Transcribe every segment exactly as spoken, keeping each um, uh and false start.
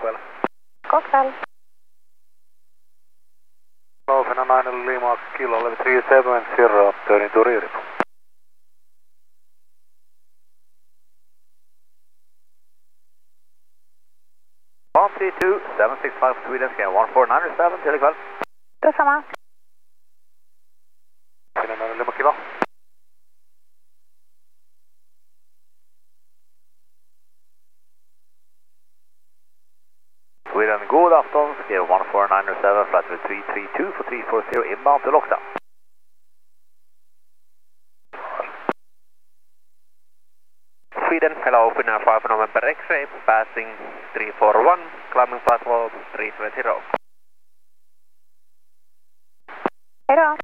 kväll. God kväll. Finna nine Lima Kilo eleven three seven zero, turning to rear. one three two seven six five Sweden, scan one four nine seven, till ikväll. Detsamma. Finna nine Lima Kilo. Sweden, god afton, scan one four nine seven, flight three three two for three four zero, inbound to Lockdown. Sweden, hello, Finnair five November X-ray, passing three four one, climbing flight level three twenty. Hej då.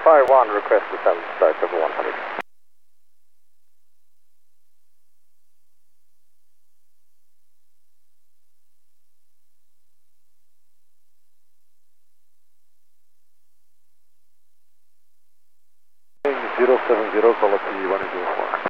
five one, request descent flight over one hundred. zero seven zero, quality one zero four.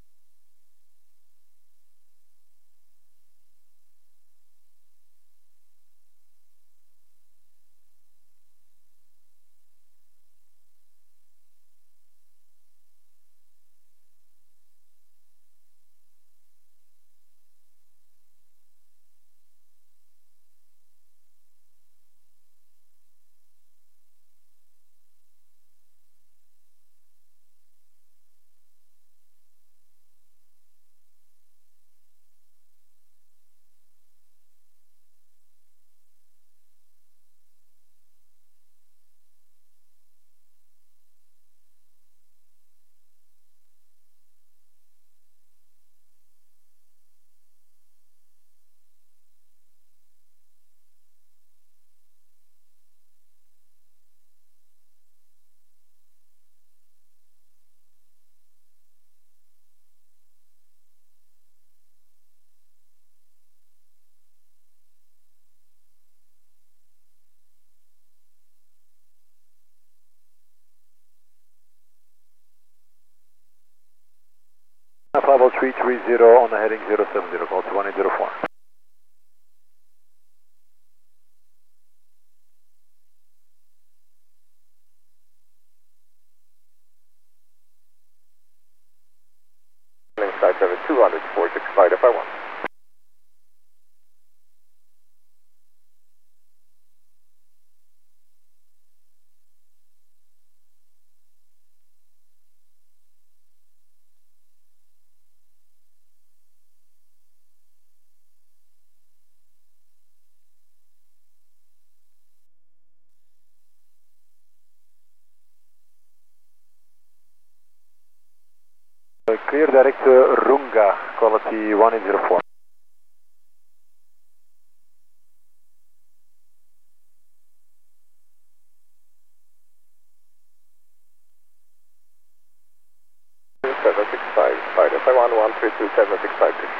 Level three three zero on the heading zero seven zero, call to one eight zero four. Flight over two hundred, four six five if I want. Uh, clear direct to Runga, quality one eight zero four. seven six five, flight if I want one three two seven six five two.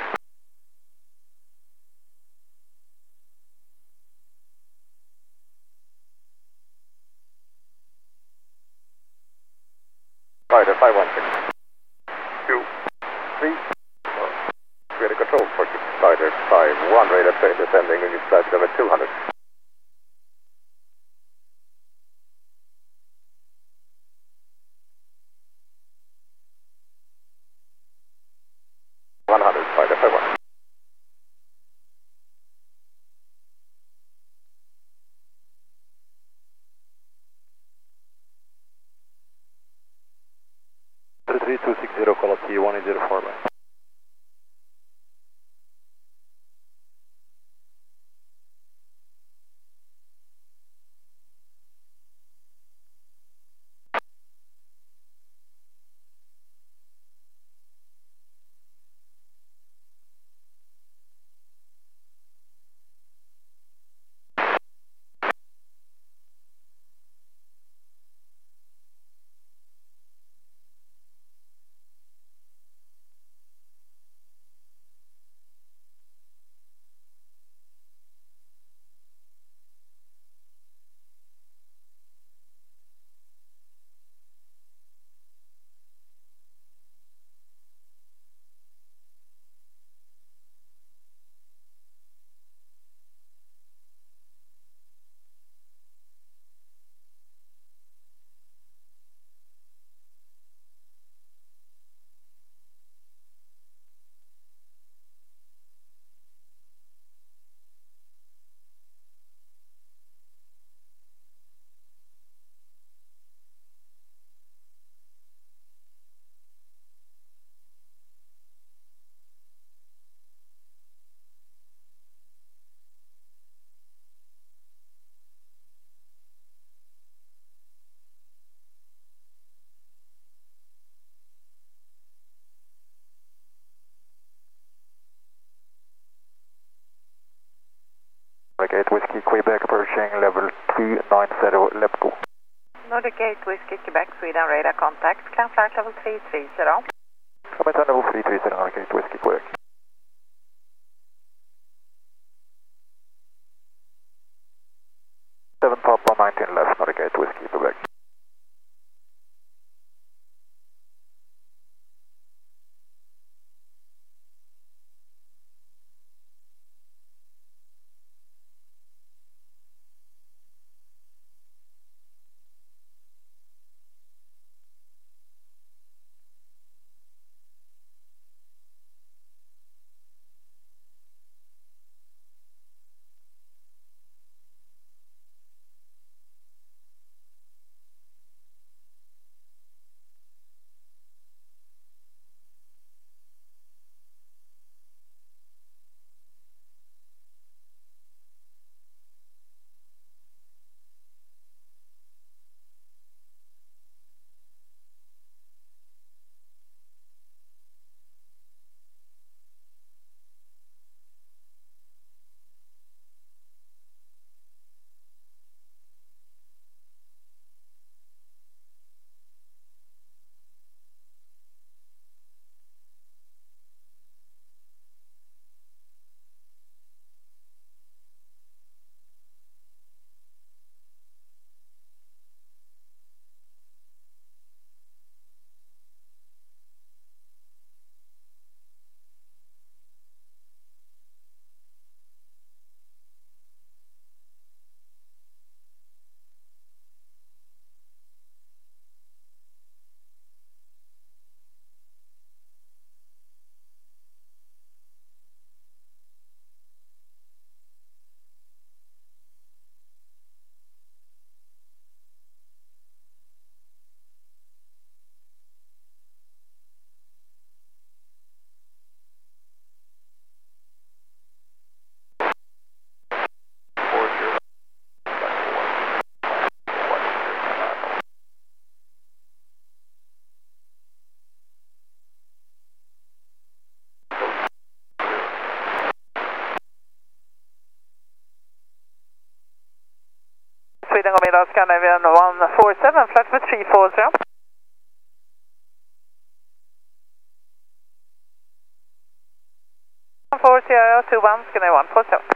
Flight if I want six. Two, three, four. Radar control for six, Spider five one, radar train descending in flight level two hundred. one hundred, Spider five one. three two six zero, quality one eight zero four. eight Whiskey Quebec approaching level three nine zero, left go. Nordic eight Whiskey Quebec, Sweden, radar contact, climb flight level three three zero. Come in level three three zero, Nordic eight Whiskey Quebec. seven Papa nineteen left, Nordic eight Whiskey Quebec. Sweden Gomeda, Scandinavian one four seven, flight for three four zero. one four zero two one, Scandinavian one four seven.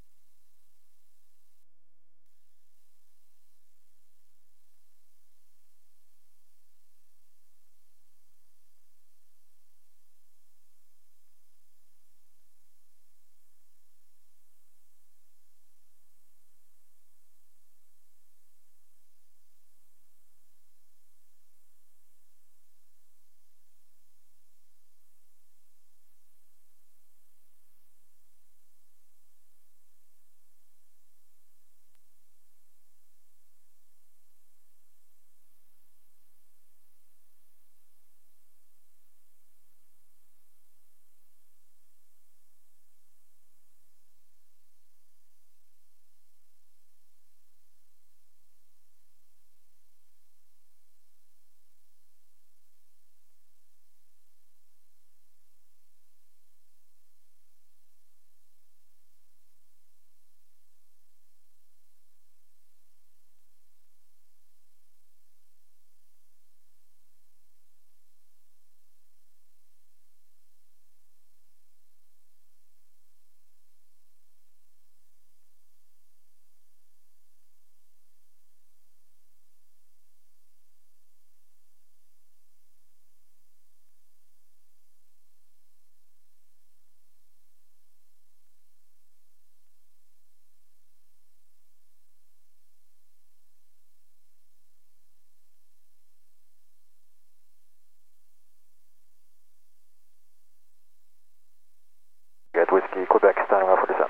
Get Whiskey Quebec, standing by for descent.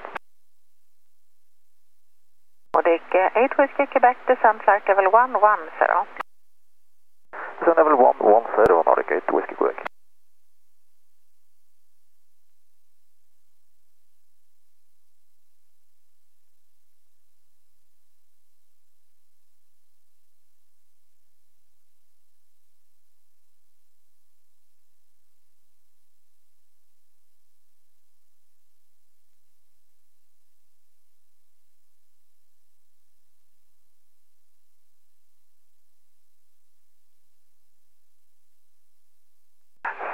Nordic eight Whiskey Quebec, descent flight level one one zero. Descent level one one zero, Nordic eight Whiskey Quebec.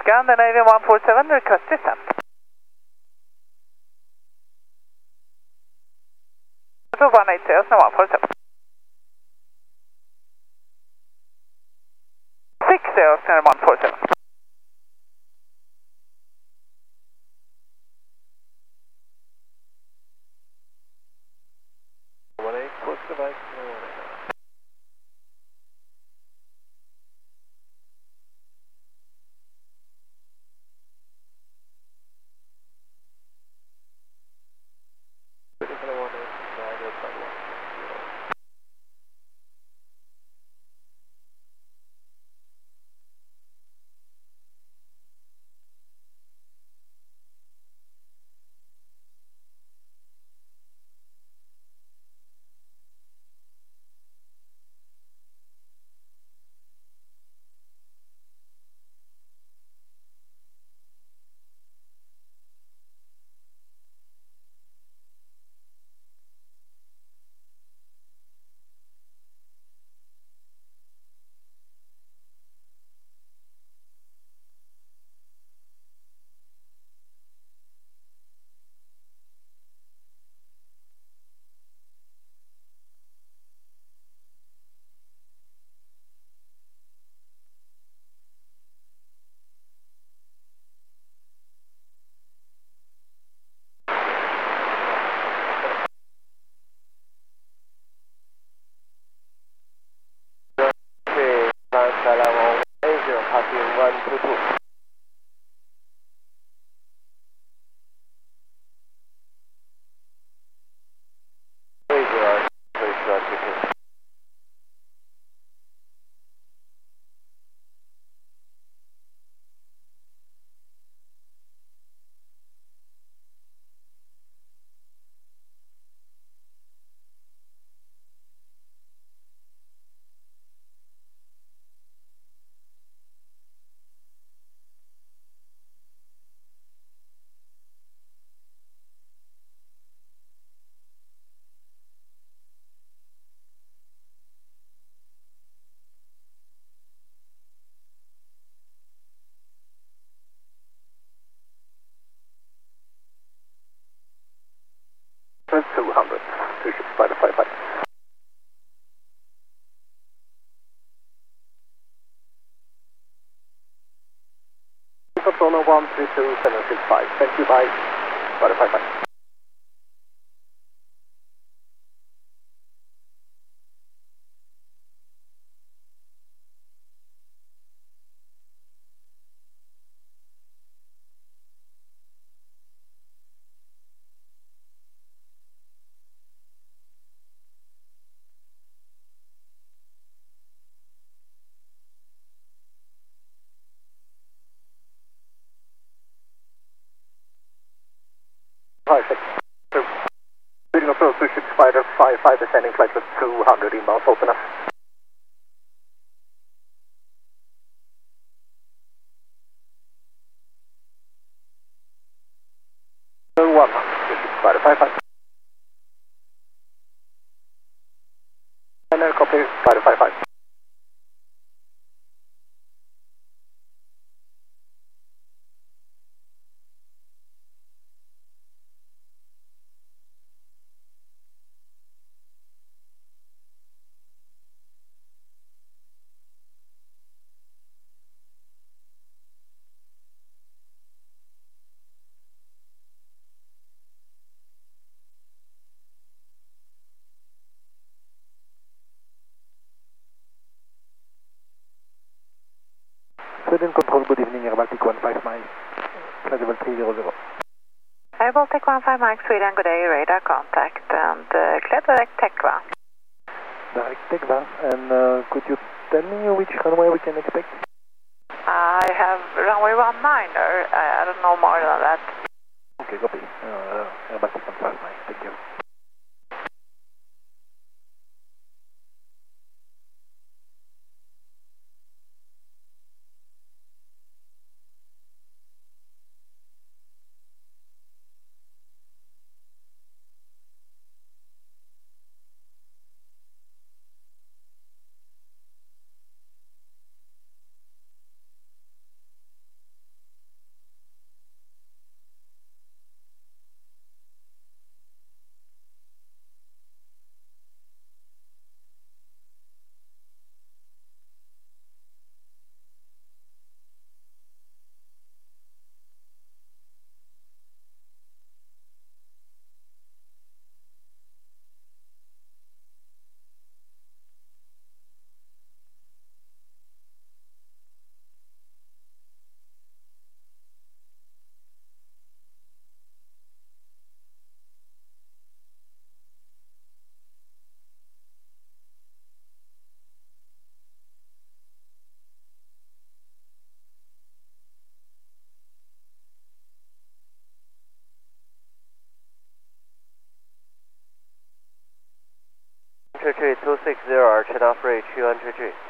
Scandinavian one four seven, request descent. one eight zero, one four seven. six zero, one four seven. one eight, what's the mic? two hundred, two six five five five. Control one three two seven six five, thank you, bye, five five five. five six two. Leading approach two six Spider five five, descending flight with two hundred inbound, open up. one, two six Spider five five. And then copy Spider five five. Sweden Control, good evening, Air Baltic one five Mike, flight level three zero zero. Air Baltic one five Mike, Sweden, good day, radar contact, and uh, clear direct Tekva. Direct Tekva, and uh, could you tell me which runway we can expect? I have runway one niner, I, I don't know more than that. Okay, copy. Uh, Air Baltic one five Mike, thank you. three two six zero, Arch head off rate two one three three.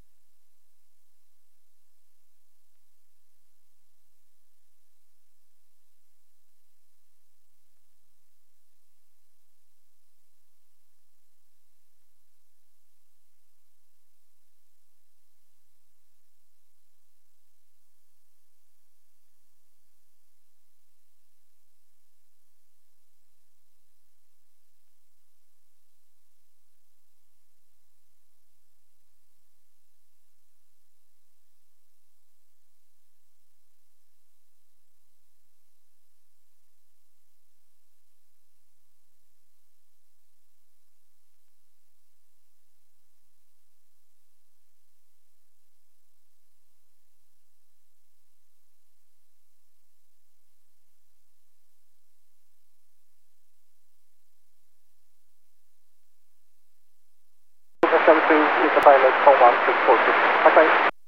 seven two is the pilot from one six four six. Okay.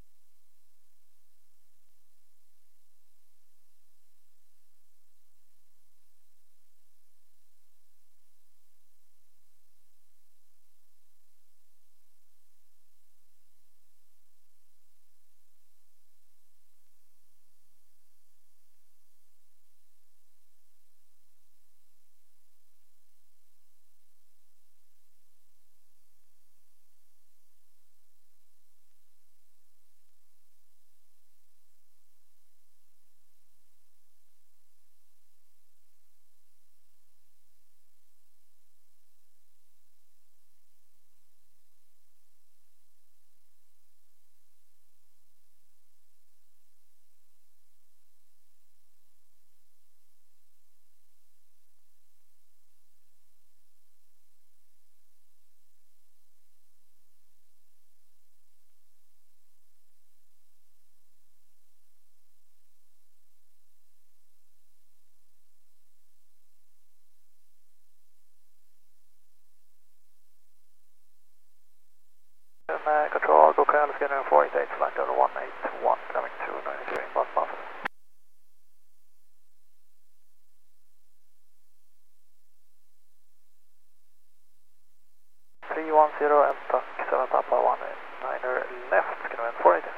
Uh, control, go Canada scanner four eight eight, flight level one eight one, coming to nine zero, inbound Buffalo. three one zero and tuck seven Papa one niner left, Canada four eight eight.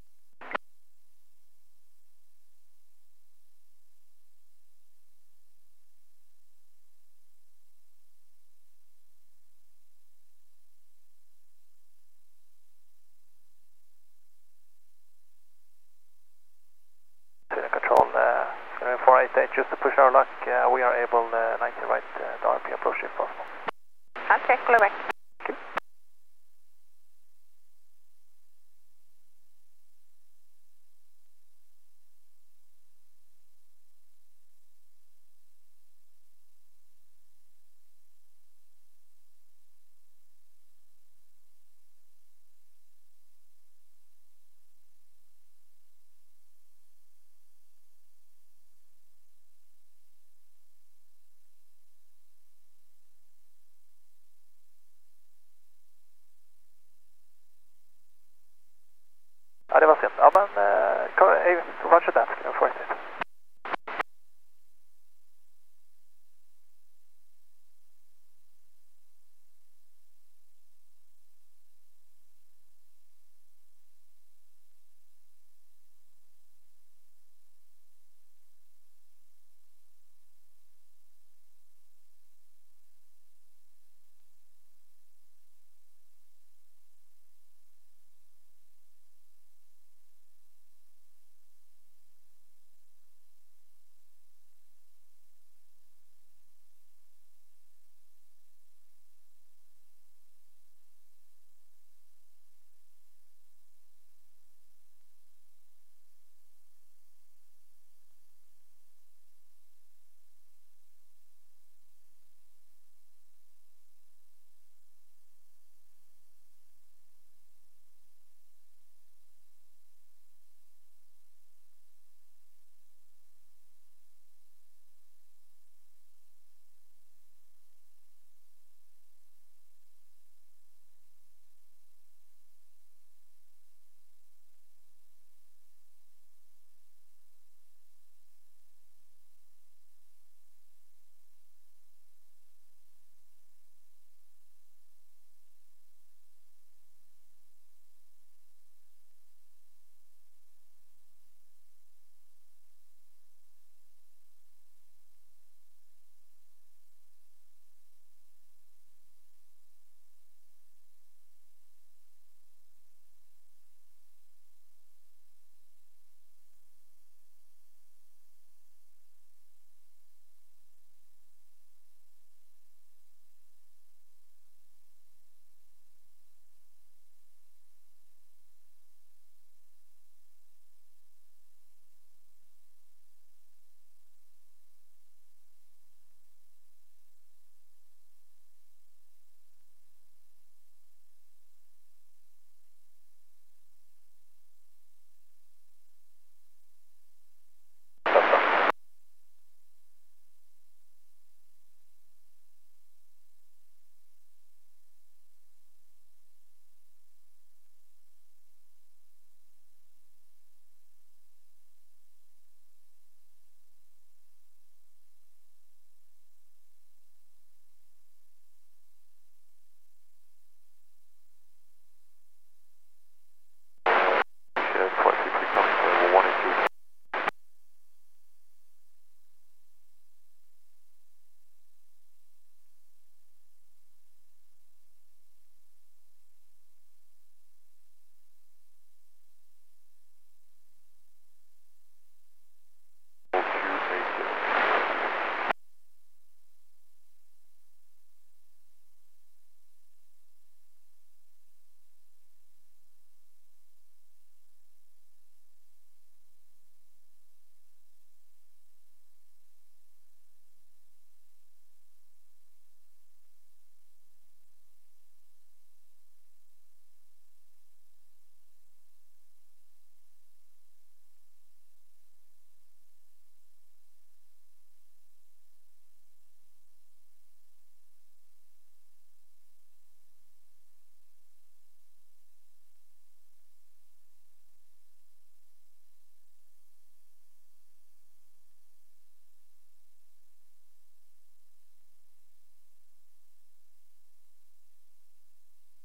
Control, uh, four eight eight, just to push our luck, uh, we are able uh, ninety right uh, to R P approach if possible. I'll check, Quebec. Okay. Ja, det var sent. Ja, men uh, roger that.